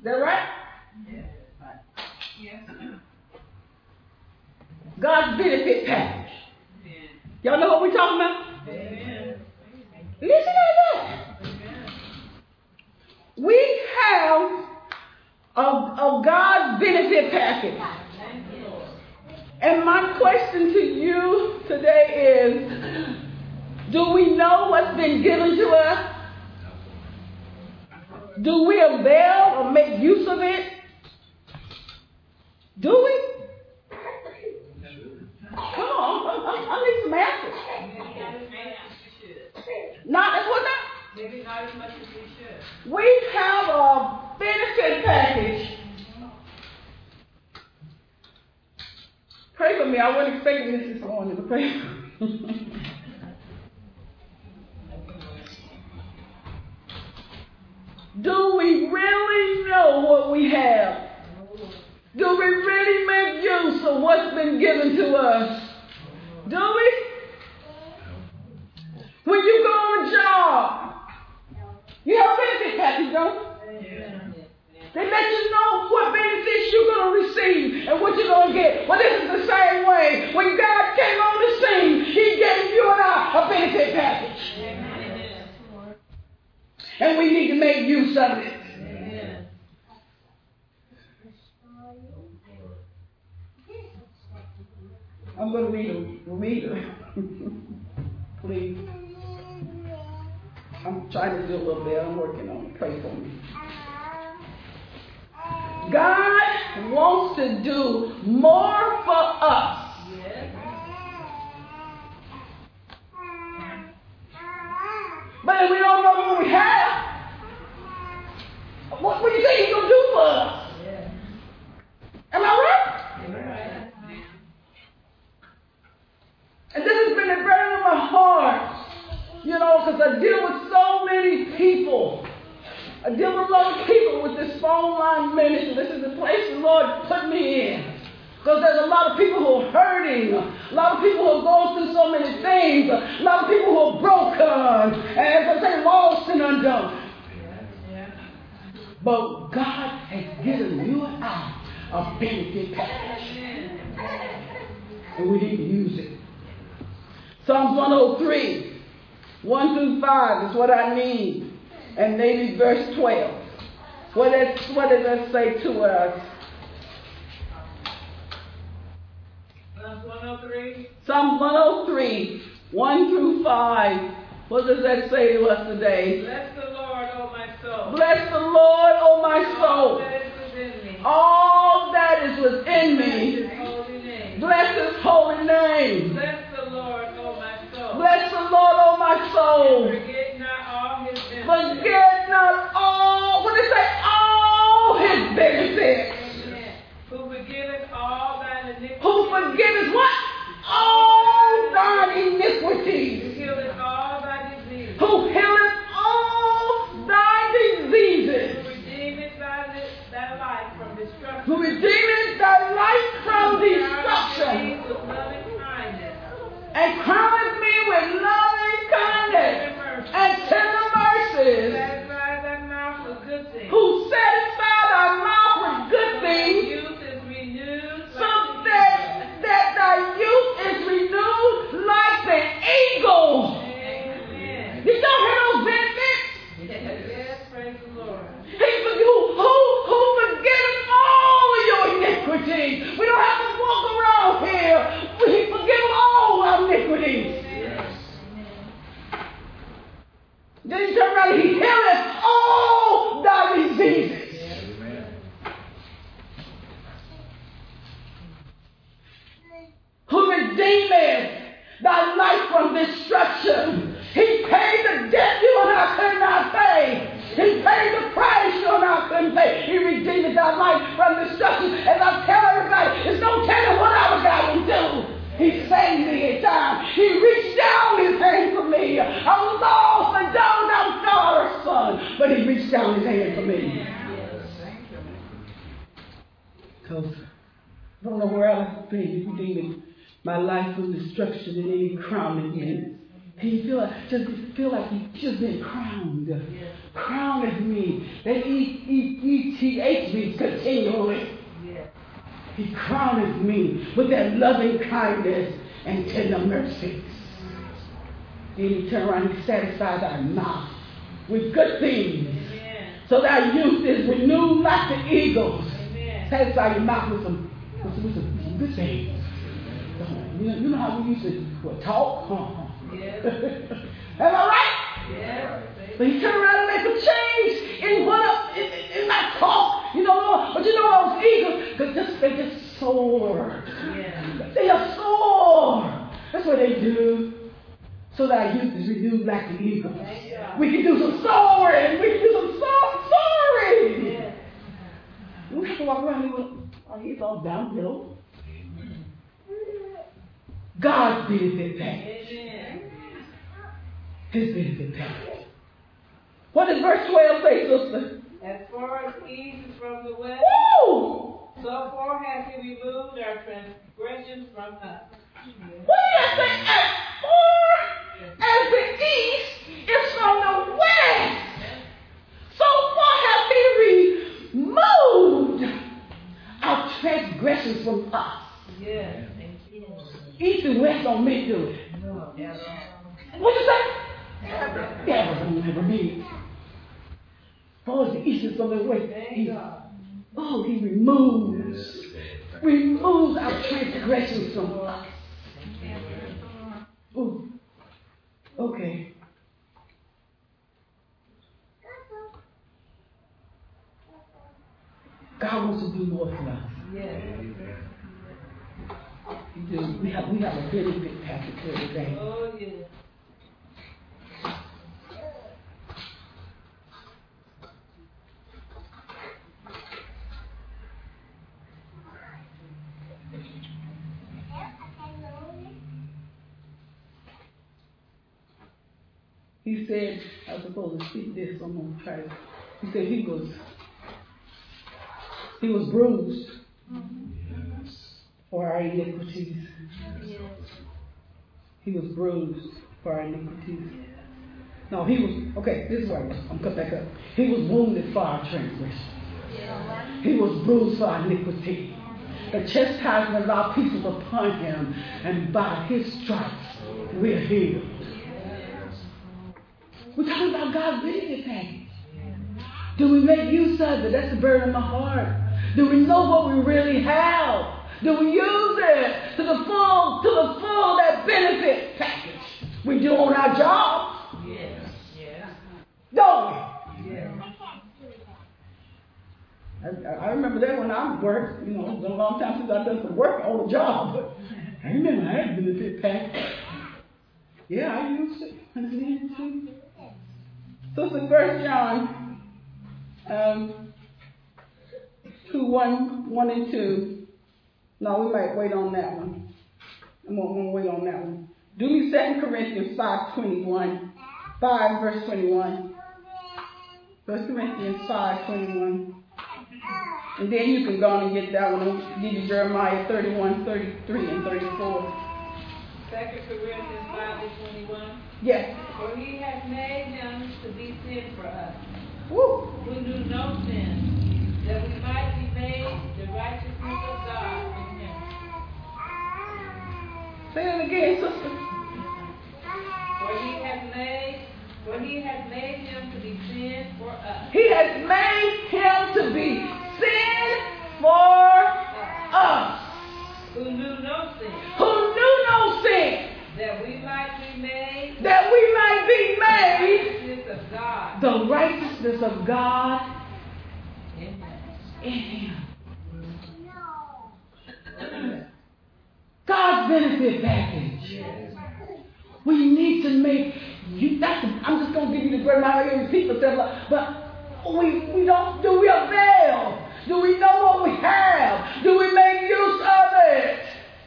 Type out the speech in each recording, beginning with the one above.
that right? Yes. Yes. God's benefit package. Y'all know what we're talking about? Amen. Listen to that. Amen. We have a God's benefit package. And my question to you today is, do we know what's been given to us? Do we avail or make use of it? Do we? Come on, I need some answers. Not as what now? Maybe not as much as we should. We have a benefit package. Pray for me. I wasn't expecting this morning, but pray for me. Do we really know what we have? Do we really make use of what's been given to us? Do we? When you go on a job, you have a benefit package, don't you? They let you know what benefits you're going to receive and what you're going to get. Well, this is the same way. When God came on the scene, He gave you and I a benefit package. And we need to make use of it. I'm going to read a reader. Please. I'm trying to do a little bit. I'm working on it. Pray for me. God wants to do more for us. But if we don't know what we have, what do you think He's going to do for us? Am I right? And this has been a burden of my heart, because I deal with so many people. I deal with a lot of people with this phone line ministry. This is the place the Lord put me in. Because there's a lot of people who are hurting. A lot of people who are going through so many things. A lot of people who are broken. And as I say, lost and undone. But God has given you and I a benefit package. And we need to use it. Psalms 103, 1 through 5 is what I need. And maybe verse 12. What does that say to us? Psalms 103. Psalms 103, 1 through 5. What does that say to us today? Bless the Lord, O my soul. Bless the Lord, O my soul. All that is within me. All that is within me. Bless His holy name. Bless His holy name. Bless the Lord, O my soul. Bless the Lord, O my soul. Forget not all His benefits. Forget not all, what did it say? All His benefits. Amen. Who forgiveth all thine iniquities. Who forgiveth what? All thine iniquities. Who healeth all thy diseases. Who healeth all thy diseases. Who redeemeth thy life from destruction. Who redeemeth thy life from destruction. With loving kindness. And crowneth me with loving kindness and tender mercies. Satisfy thy mouth with good things. Who satisfy thy mouth with good things. Youth is renewed. So that thy youth is renewed like the eagle. Amen. Did y'all hear those benefits? Yes, praise the Lord. Who forgiveth all of your iniquities. We don't have to walk around here. He forgives all our iniquities. Then he turn around and He healeth all thy diseases. Who redeemeth thy life from destruction. He paid the debt you and I could not pay. He paid the price you and I couldn't pay. He redeemed thy life from destruction. As I tell everybody, it's no telling what our God will do. He saved me in time. He reached down His hand for me. I was lost and down, I was daughter's son. But He reached down His hand for me. Because I don't know where I'll be. He redeemed my life from destruction, and then He crowned me. He feel like He just been crowned. Crowned me. That E-T He hates me continually. Yes. He crowns me with that loving kindness and tender mercies. Then he turns around and satisfies our mouth with good things. Amen. So that our youth is renewed like the eagles. Amen. Satisfy your mouth with some good things. You know how we used to talk? Yes. Am I right? Yes. But he turned around and make a change in my talk. You know, but you know those eagles, they just soar. Yes. They are soar. That's what they do. So that our youth is renewed like the eagles. We can do some soaring. We can do some soaring. Yes. We have to walk around with our heads all downhill. God's benefit package. Amen. His benefit package. What does verse 12 say, sister? As far as east is from the west, Woo! so far has he removed our transgressions from us. What do you say? As far as the east is from the west, so far have he removed our transgressions from us. Yes. East and west don't make do it. No. Yes. What you say? Never don't never meet. As far as the east is from the west, he removes our transgressions from us. Ooh. Okay. God wants to do more for us. Yes. He do. We have a really big package here today. Oh, yes. He said, I was supposed to speak this, so I'm going to try it. He said he was bruised for our iniquities. Yes. He was bruised for our iniquities. No, okay, this is right. I'm cut back up. He was wounded for our transgression. He was bruised for our iniquity. The chastisement of our peace was upon him, and by his stripes we're healed. We're talking about God's benefit package. Do we make use of it? That's the burden of my heart. Do we know what we really have? Do we use it to the full that benefit package? We do on our jobs. Yes. Yes. Don't we? Yes. I remember that when I worked, it's been a long time since I've done some work on the job, but I remember I had a benefit package. Yeah, I used it. I needed to. So it's 1 John 1 and 2. No, we might wait on that one. I'm going to wait on that one. Do me 2 Corinthians 5:21. 5 verse 21. 1 Corinthians 5:21. And then you can go on and get that one. I'll give you Jeremiah 31, 33, and 34. 2 Corinthians 5:21. Yes. For he has made him to be sin for us, Woo. who knew no sin, that we might be made the righteousness of God in him. Say it again, sister. For he has made him to be sin for us. He has made him to be sin for us. Who knew no sin, Who knew no sin. that we might be made That we might be the made righteousness of God the righteousness of God in him. in him. God's benefit package. We need to make you. I'm just going to give you the word. I'm not going to repeat myself, but we don't. Do we avail? Do we know what we have? Do we make use of it?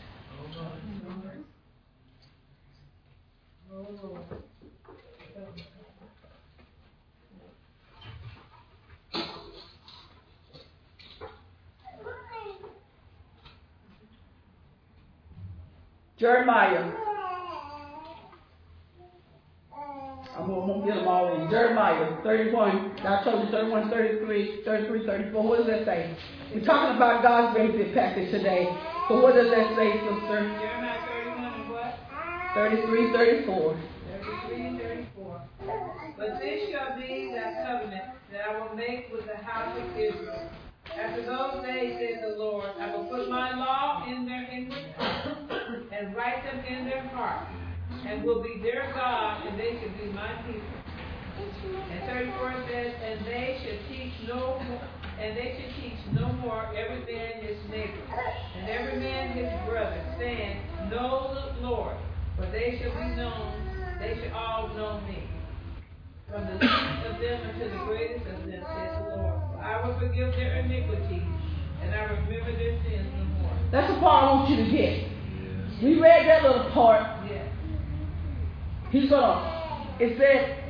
Jeremiah. I'm going to get them all in. Jeremiah 31. I told you 31, 33, 34. What does that say? We're talking about God's benefit package today. So what does that say, sister? Jeremiah 31 and what? 33, 34. 33 and 34. But this shall be that covenant that I will make with the house of Israel. After those days, says the Lord, I will put my law in their inward and write them in their heart, and will be their God, and they shall be my people. And 34 says, and they shall teach no more every man his neighbor, and every man his brother, saying, know the Lord, for they shall all know me. From the least of them unto the greatest of them, says the Lord. For I will forgive their iniquities, and I remember their sins no more. That's the part I want you to get. We read that little part. Yeah. It said,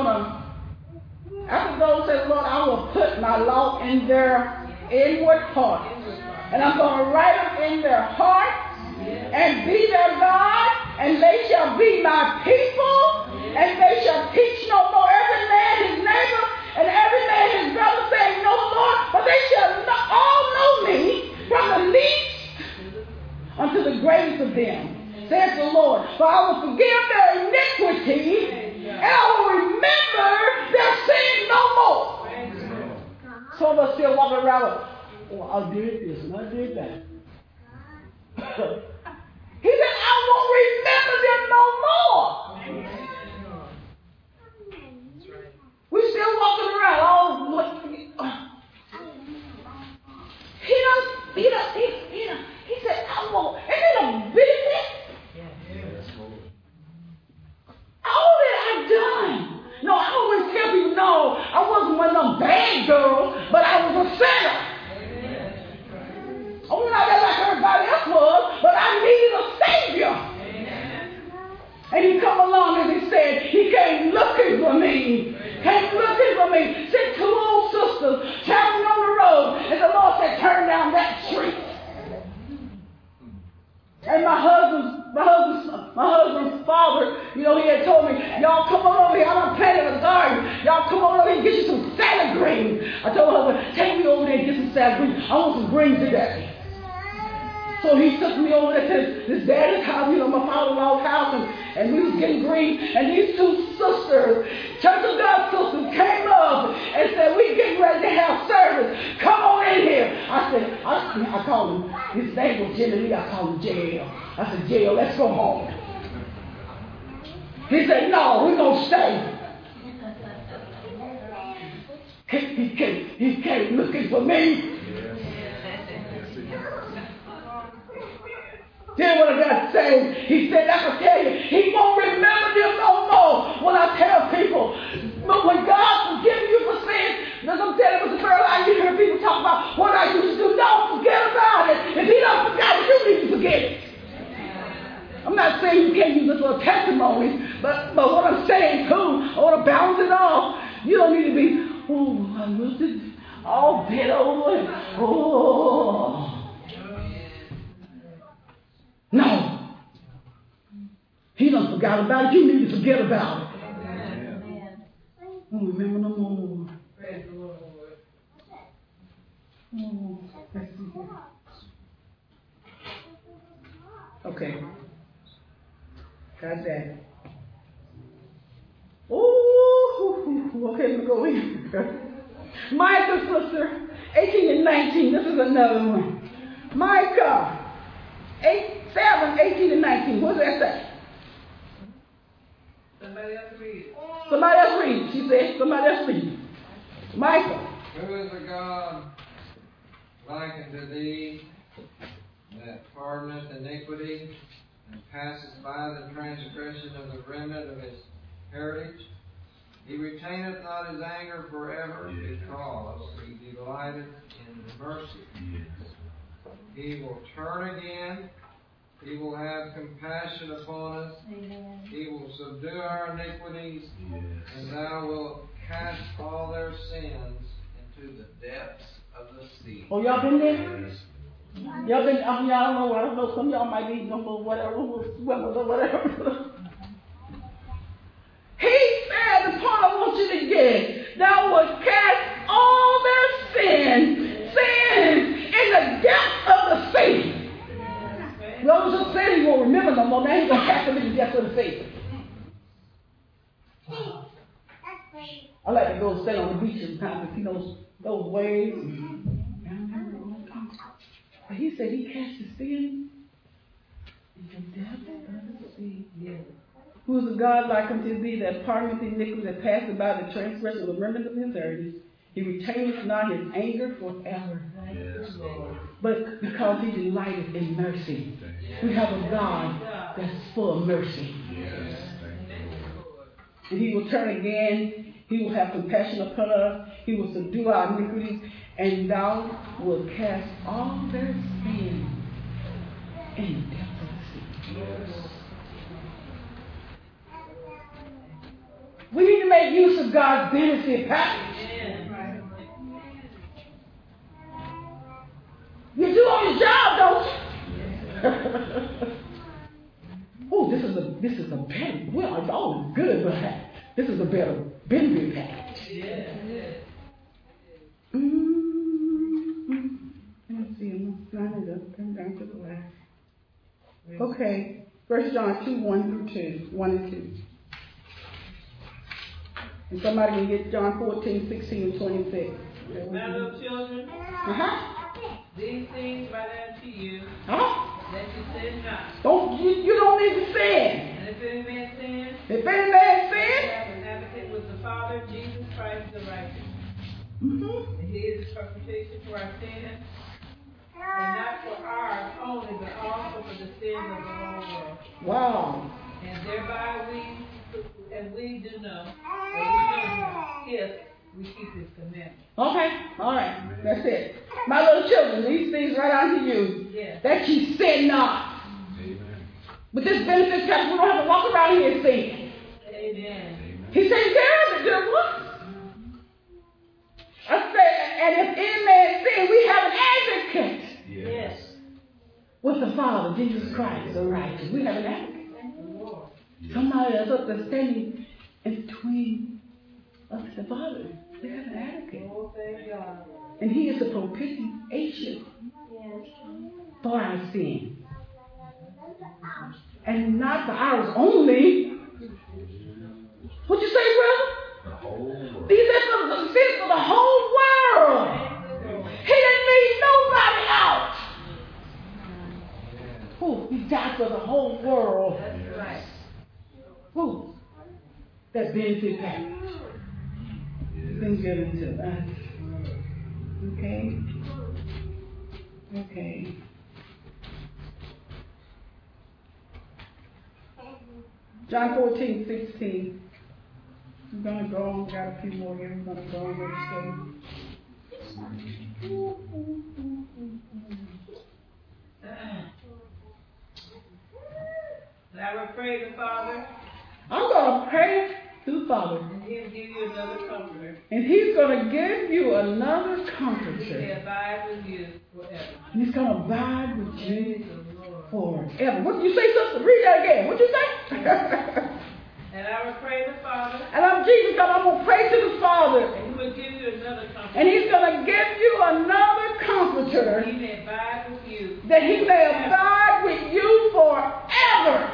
after those said, Lord, I will put my law in their inward part. And I'm going to write them in their heart and be their God, and they shall be my people, and they shall teach no more every man his neighbor and every man his brother, saying, know the Lord, but they shall all know me, from the least unto the greatest of them, says the Lord. For I will forgive their iniquity, and I will remember their sin no more. Some of us still walking around with, oh, I did this and I did that. He said, I won't remember them no more. We're still walking around. He said, I won't. Isn't it a business? All that I've done. No, I always tell people, no, I wasn't one of them bad girls, but I was a sinner. I wasn't out there like everybody else was, but I needed a Savior. And he come along and he said, he came looking for me. Sent two old sisters traveling on the road, and the Lord said, turn down that street. And my husband's father, he had told me, y'all come on over here. I done planted a garden. Y'all come on over here and get you some salad greens. I told my husband, take me over there and get some salad greens. I want some greens today. So he took me over there to his daddy's house, my father-in-law's house, and we was getting green. And these two sisters, Church of God sisters, came up and said, we getting ready to have service. Come on in here. I said, I called him, his name was Jimmy Lee, I called him Jail. I said, Jail, let's go home. He said, no, we're going to stay. He came looking for me. Then what I got to say, he said, I can tell you, he won't remember them no more. When I tell people, but when God forgives you for sin, I'm telling you, Mr. Burl, you hear people talk about what I used to do. Don't forget about it. If he don't forget it, you need to forget it. I'm not saying you can't use this for testimony, but what I'm saying too, I want to balance it off. You don't need to be, oh, I missed it, all bent over, oh. No. He done forgot about it. You need to forget about it. I don't remember no more. Praise the Lord. Oh, let's see here. Okay. Got that. Oh, okay, let me go in. Micah, sister, 18 and 19. This is another one. Micah. 7, 18 and 19. What does that say? Somebody else read it. Somebody else read it. She said, somebody else read it. Michael. Who is a God like unto thee, that pardoneth iniquity, and passes by the transgression of the remnant of his heritage? He retaineth not his anger forever, because he delighteth in mercy. He will turn again. He will have compassion upon us. Amen. He will subdue our iniquities, and thou wilt cast all their sins into the depths of the sea. Oh, y'all been there? Y'all been, y'all don't know, I don't know, some of y'all might be whatever. He said, the part I want you to get, thou wilt cast all their sins in the depths of the sea. Those who said he won't remember no more, now he's going to cast them in the depths of the sea. I like to go stand on the beach sometimes and see those waves. But he said he cast his sin in the depths of the sea. Who is a God like unto thee that pardoneth iniquity, that passeth by the transgression of the remnant of his heritage? He retaineth not his anger forever. Yes, Lord. But because he delighteth in mercy. We have a God that's full of mercy. Yes. And he will turn again. He will have compassion upon us. He will subdue our iniquities. And thou wilt cast all their sins in the depths of the sea. Yes. We need to make use of God's benefit package. You do on your job, don't you? Oh, this is a better. Well, it's all good, but this is a better benefit package. Let's see. I'm lining it up. Come down to the last. Okay. 1 John 2, 1 through 2. 1 and 2. And somebody can get John 14, 16, and 26. My little children, these things write unto you, that you sin not. You don't need to sin. And if any man sin, we have an advocate with the Father, Jesus Christ the righteous. And he is the propitiation for our sins, and not for ours only, but also for the sins of the whole world. Wow. And thereby we do know, if we keep his commandments. Okay, all right, that's it. My little children, these things right unto you, that ye sin not. Amen. But this benefits us, we don't have to walk around here and sin. Amen. He's taking care of it, dear ones. I said, and if any man sin, we have an advocate. Yes. With the Father, Jesus Christ, the righteous. We have an advocate. Somebody that's up there standing in between us and the Father. We have an advocate. Oh, thank God. And he is the propitiation for our sin. And not for ours only. What'd you say, brother? These are the sins for the whole world. He didn't leave nobody out. Oh, he died for the whole world. That's right. Who? That benefit package. Been given to us. Okay? Okay. John 14, 16. I'm going to go on. We've got a few more here. We're going to go on with And I will pray the Father. I'm going to pray to the Father. And he'll give you another comforter. And he's going to give you another comforter. He will abide with you forever. He's going to abide with you forever. What did you say, sister? Read that again. What did you say? And I will pray the Father. And I'm Jesus, God. I'm going to pray to the Father. And he will give you another comforter. And he's going to give you another comforter. He may abide with you. That he may abide with you forever.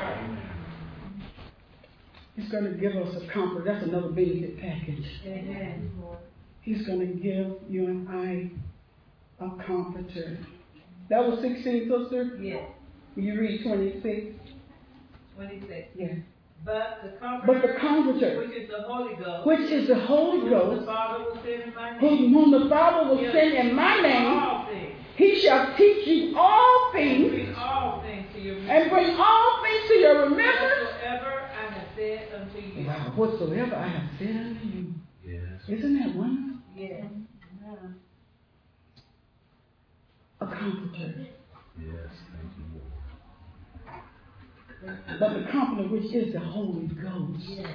He's going to give us a comfort. That's another benefit package. Amen. He's going to give you and I a comforter. That was 16, sister? Yes. You read 26? 26. Yeah. But the comforter, which is the Holy Ghost, whom the Father will send in my name, whom the Father will send in my name, he shall teach you all things, and bring all things to your remembrance. Whatsoever I have said unto you. Wow, whatsoever I have said unto you. Yes. Isn't that wonderful? Yes. A comforter. Yes, thank you, Lord. But the comforter, which is the Holy Ghost, Yes.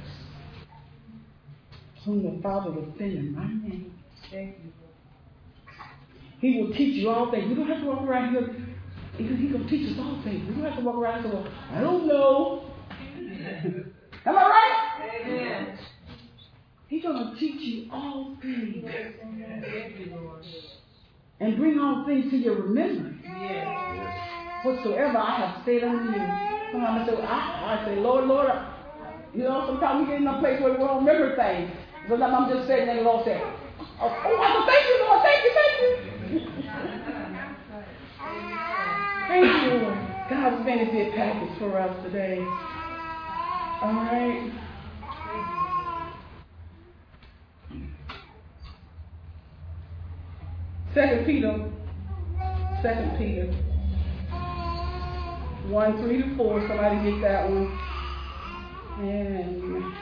whom the Father will send in my name. Thank you. He will teach you all things. We don't have to walk around here. He's going to teach us all things. We don't have to walk around and say, well, I don't know. Am I right? Amen. He He's going to teach you all things. Thank you, Lord. And bring all things to your remembrance. Yes. Whatsoever I have said unto you. Sometimes I say, Lord, sometimes we get in a place where we don't remember things. Sometimes I'm just sitting there and the Lord says, I thank you, Lord, thank you. Thank you, Lord. God's benefit package for us today. All right. Second Peter 1:3-4. Somebody get that one. And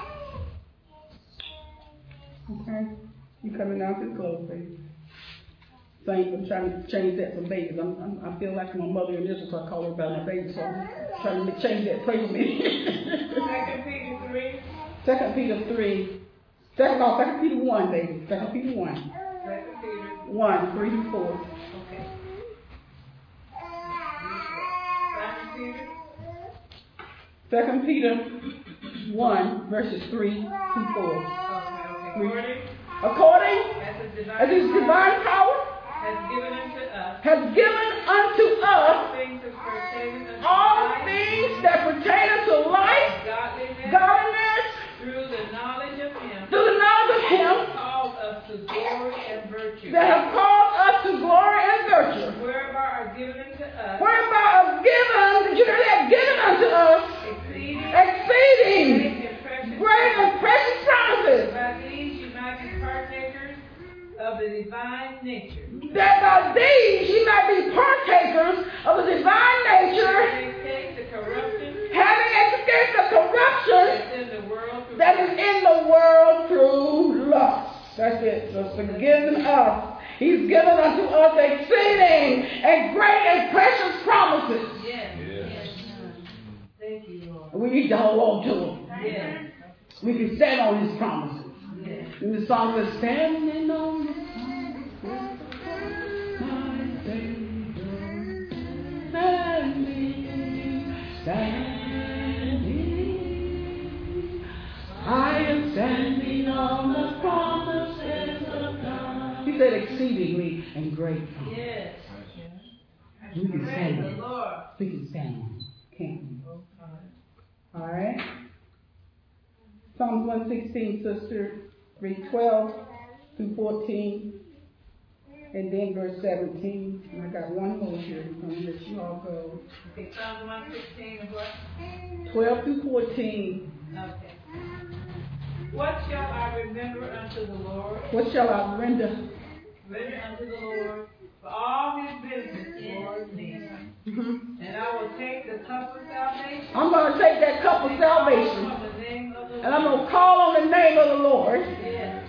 okay, you coming down to the close, baby. Saints, I'm trying to change that for babies. I feel like my mother in this, so I call her by my baby. So I'm trying to change that. Pray for me. 2 Peter 3. 2 Peter 3. 2 Peter 1, baby. 2 Peter 1. 2 Peter 1:3-4. Okay. 2 Peter 1, verses 3-4. Okay. According as his divine power has given unto us all things that pertain unto life, godliness, through the knowledge of him, called us to glory and virtue, that have called us to glory and virtue, whereby are given unto us, did you hear that? Given unto us exceeding great and precious promises, by these you might be partakers of the divine nature, that by these ye might be partakers of the divine nature, having escaped the corruption that is in the world through lust. That's it. So forgiven us. He's given unto us exceeding and great and precious promises. Yes. Thank you, Lord. We need to hold on to them. Yes. We can stand on his promises. Yes. And the song was standing on his promises, my Savior, standing. I am standing on the promises of God. He said exceedingly and great promises. Yes. We can stand Praise the on Lord. it. We can stand on it, can't we? All right. Psalms 116, sister, read 12-14, and then verse 17. And I got one more here. I'm going to let you all go. Okay, Psalms 116 and what? 12-14. Okay. What shall I remember unto the Lord? What shall I render? Render unto the Lord for all his benefits toward me. And I will take the cup of salvation. I'm going to take that cup of salvation. And I'm going to call on the name of the Lord. Yes.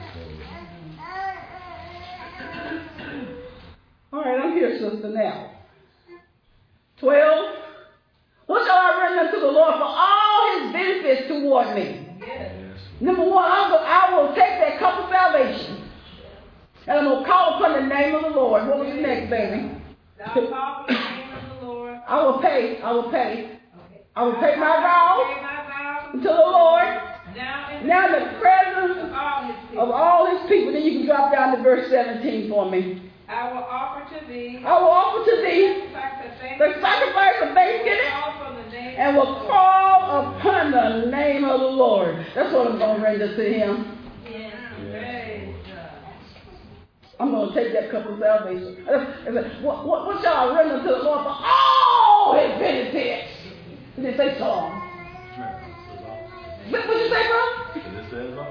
All right, I'm here, sister, now. 12. What shall I render unto the Lord for all his benefits toward me? Yes. Number one, I will take that cup of salvation. And I'm going to call upon the name of the Lord. What was the next, baby? Thou call upon the name of the Lord. I will pay. Okay. I will pay my vows to the Lord. Now in the presence of all his people. Then you can drop down to verse 17 for me. I will offer to thee the sacrifice of thanksgiving and will call upon the name of the Lord. That's what I'm going to render to him. Yes. I'm going to take that cup of salvation. What shall I render to the Lord for all his benefits? Did it say song? What did you say, bro?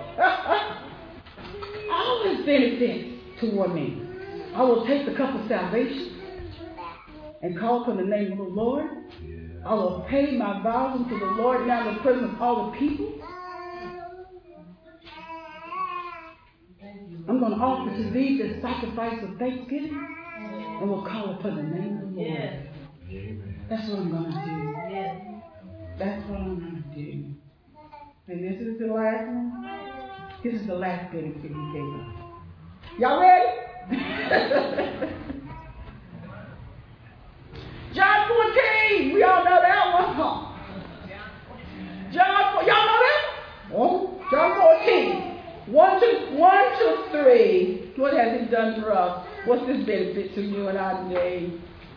All his benefits toward me. I will take the cup of salvation and call upon the name of the Lord. I will pay my vows unto the Lord now in the presence of all the people. I'm going to offer to thee the sacrifice of thanksgiving and will call upon the name of the Lord. Yes. That's what I'm going to do. Yes. That's what I'm going to do. And this is the last one. This is the last benefit he gave us. Y'all ready? John 14. We all know that one, huh? Y'all know that? Oh, John 14. He's done for us. What's this benefit to you and I today?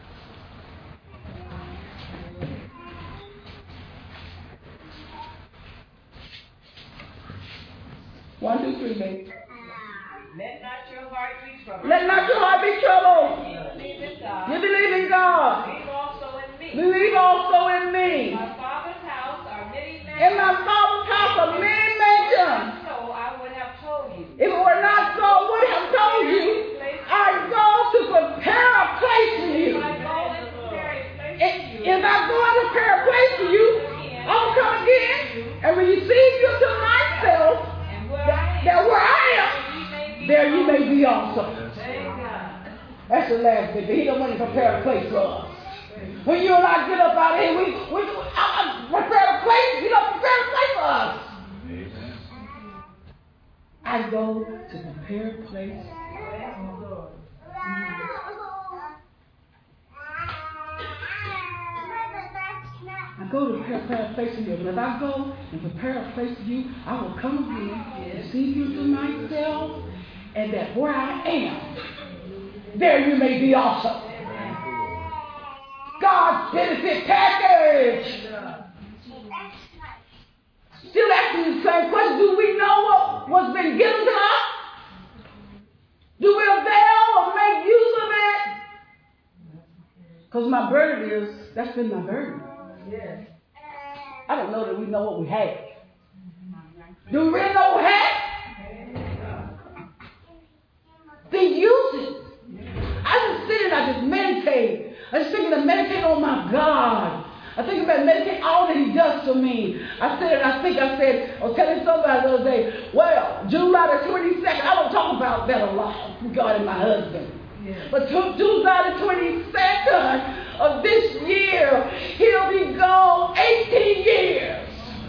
One, two, three, baby. Let not your heart be troubled. Let not your heart be troubled. You believe in God. You believe in God. Believe also in me. Believe also in me. In my Father's house are many mansions. In my Father's house are many mansions. So I would have told you. If it were not so, I would have told you. I go to prepare a place for you. If I go and prepare a place for you. If I go and prepare a place for you, I will come again and receive you to myself. That where I am, there you may be also. That's the last bit. He don't want to prepare a place for us. When you and I get up out of here, we prepare a place. He don't prepare a place for us. I go to prepare a place. I go to prepare a place for you. But if I go and prepare a place for you, I will come again, receive you to myself, and that where I am, there you may be also. God's benefit package. Still asking the same question. Do we know what's been given to us? Do we avail or make use of it? Because my burden is, that's been my burden. Yes. I don't know that we know what we have. Do we really know what we have? Then use it. I just sit and I just meditate. I just think to meditate on my God. I think about meditate all that He does for me. I was telling somebody the other day, well, July the 22nd, I don't talk about that a lot regarding my husband. Yeah. But July the 22nd of this year, he'll be gone 18 years.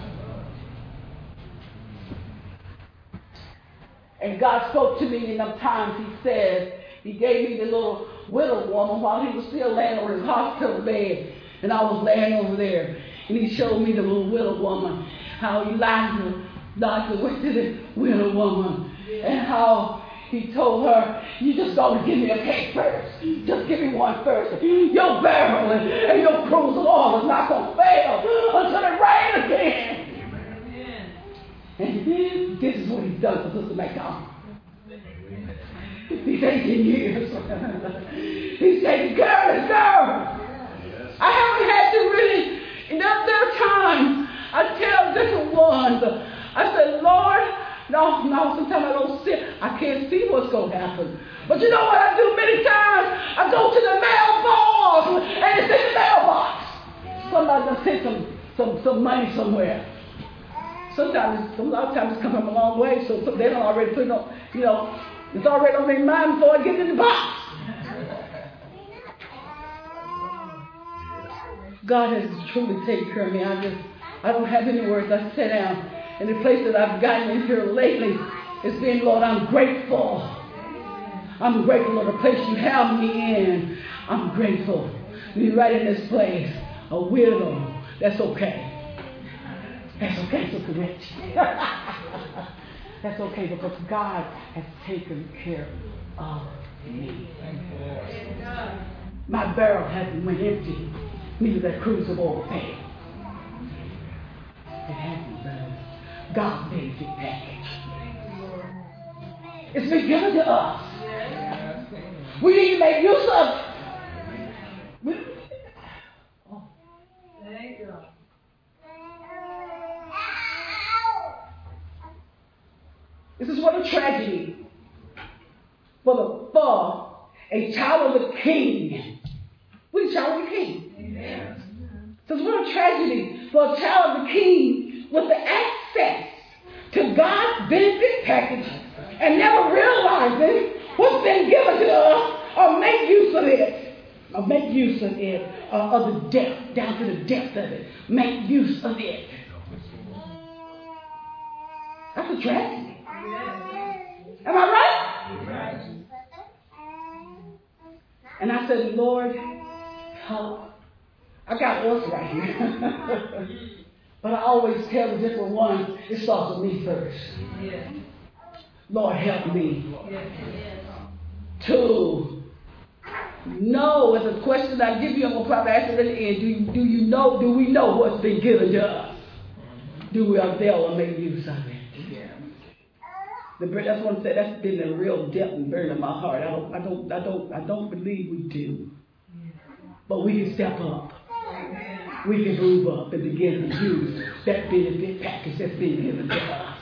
And God spoke to me in them times. He said, He gave me the little widow woman while he was still laying on his hospital bed. And I was laying over there. And He showed me the little widow woman. How Elijah went to the widow woman. And how he told her, you just got to give me a cake first. Just give me one first. Your barrel and your cruise of oil is not going to fail until it rains again. Amen. And this is what He's done for Sister McDonald. These 18 years. He's taking care of His girl. I haven't had to really, there are times I tell different ones, I said, Lord, no, sometimes I don't see. I can't see what's going to happen. But you know what I do many times? I go to the mailbox and it's in the mailbox. Somebody just sent some money somewhere. A lot of times it's come from a long way, so they don't already put it on, it's already on their mind before I get in the box. God has truly taken care of me. I don't have any words. I sit down. And the place that I've gotten in here lately is being, Lord, I'm grateful. I'm grateful for the place you have me in. I'm grateful. Be right in this place. A widow. That's okay. That's okay, Sister Rich. That's okay because God has taken care of me. My barrel hasn't went empty. Neither that cruise of oil failed. It hasn't, brother. God's benefit package. It's been given to us. We need to make use of it. Thank you. This is what a tragedy for a child of the King. We're a child of the King. Amen. So it's what a tragedy for a child of the King with the access to God's benefit package and never realizing what's been given to us or make use of it. Or make use of it, of the depth, down to the depth of it. Make use of it. That's a tragedy. Am I right? And I said, Lord, help. I got us right here. But I always tell the different ones, it starts with me first. Yes. Lord, help me. Yes. to know. It's a question I give you. I'm going to probably ask it at the end. Do you know? Do we know what's been given to us? Do we avail or make use of it? That's what I said. That's been a real depth and burden in my heart. I don't believe we do. But we can step up. We can move up and begin to use that benefit package that's been given to us.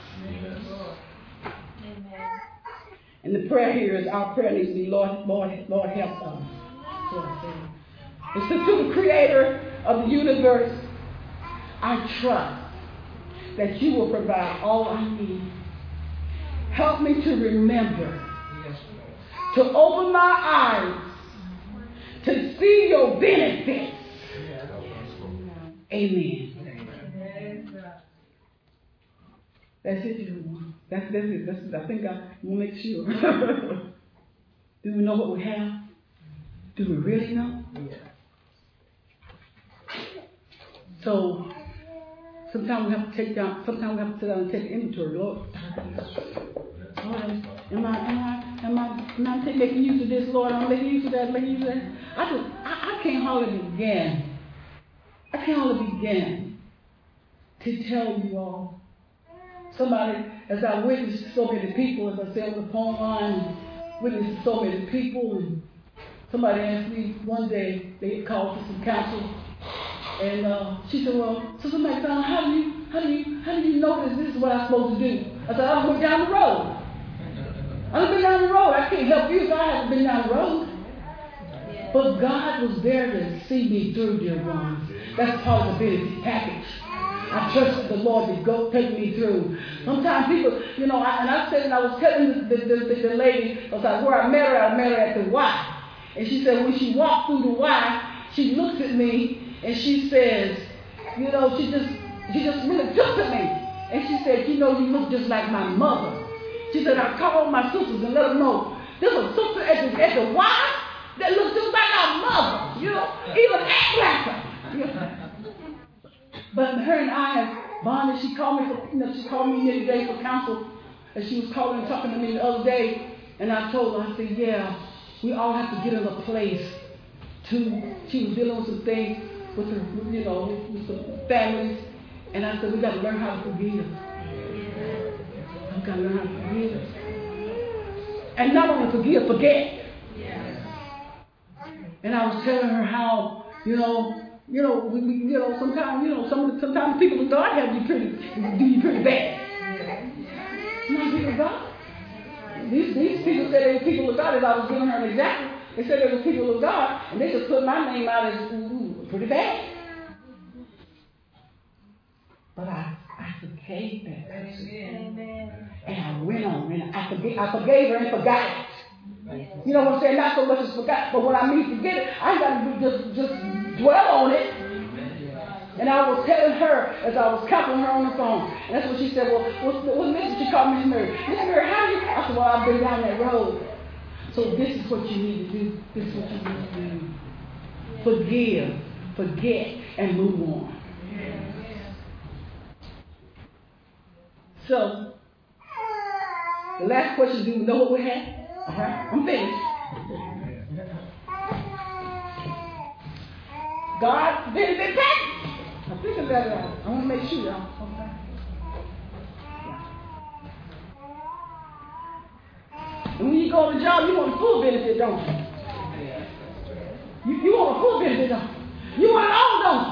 And the prayer here is, our prayer needs to be, Lord, help us. It's to the Creator of the universe, I trust that you will provide all I need. Help me to remember, to open my eyes, to see your benefits. Amen. That's it, everyone. That's it. I think I will make sure. Do we know what we have? Do we really know? So sometimes we have to sit down and take inventory. Lord, am I making use of this, Lord? I'm making use of that, I can't hardly begin. To tell you all. Somebody, as I witnessed so many people, as I said on the phone line, witnessed so many people, and somebody asked me one day, they had called for some counsel, and she said, well, Sister McDonald, how do you know this is what I'm supposed to do? I said, I went down the road. I've been down the road. I can't help you if I haven't been down the road. But God was there to see me through, dear ones. That's part of the benefit package. I trusted the Lord to go take me through. Sometimes people, I was telling the lady, I was like, where I met her at the Y. And she said, when she walked through the Y, she looks at me and she says, she just really took to me. And she said, you look just like my mother. She said, I called my sisters and let them know, there's a sister at the Y that looks just like our mother, even act like her. But her and I have bonded. She called me the other day for counsel, and she was calling and talking to me the other day, and I told her, I said, yeah, we all have to get in a place she was dealing with some things with her, with some families, and I said, we got to learn how to forgive. We got to learn how to forgive. And not only forgive, forget. And I was telling her how, sometimes people of God have you do you pretty bad. Not people of God. These people said they were people of God. As I was giving her an example, they said they were people of God, and they just put my name out as pretty bad. But I forgave that person. Amen. And I went on, and I forgave her and forgot it. You know what I'm saying? Not so much as forgot, but when I mean forget it, I got to just dwell on it. And I was telling her as I was counseling her on the phone, and that's what she said. Well, what's Miss? She called me Miss Mary. Miss Mary, how do you? I said, well, I've been down that road. So this is what you need to do. This is what you need to do. Forgive, forget, and move on. So the last question: do we know what we have? I'm finished. God benefit package. I think of that. I want to make sure y'all. Okay. And when you go on the job, you want a full benefit, don't you? You want a full benefit, don't you? You want it all, don't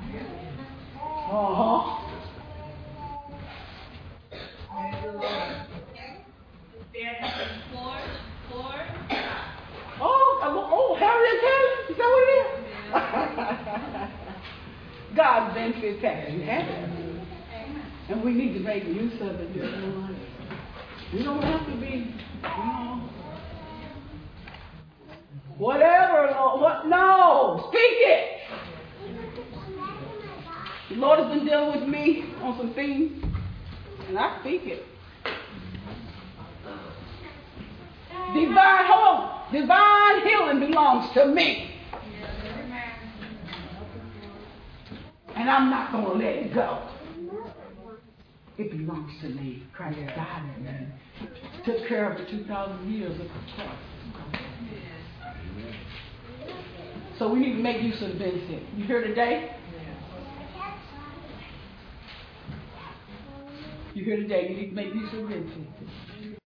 you? Oh, Harriet Taylor? Is that what it is? God's benefit package. And we need to make use of it. We don't have to be, whatever, Lord. No, speak it. The Lord has been dealing with me on some things, and I speak it. Divine healing belongs to me. And I'm not going to let it go. It belongs to me. Christ died in me. Took care of it 2,000 years of the cross. So we need to make use of Vincent. You here today? You here today? You need to make use of Vincent.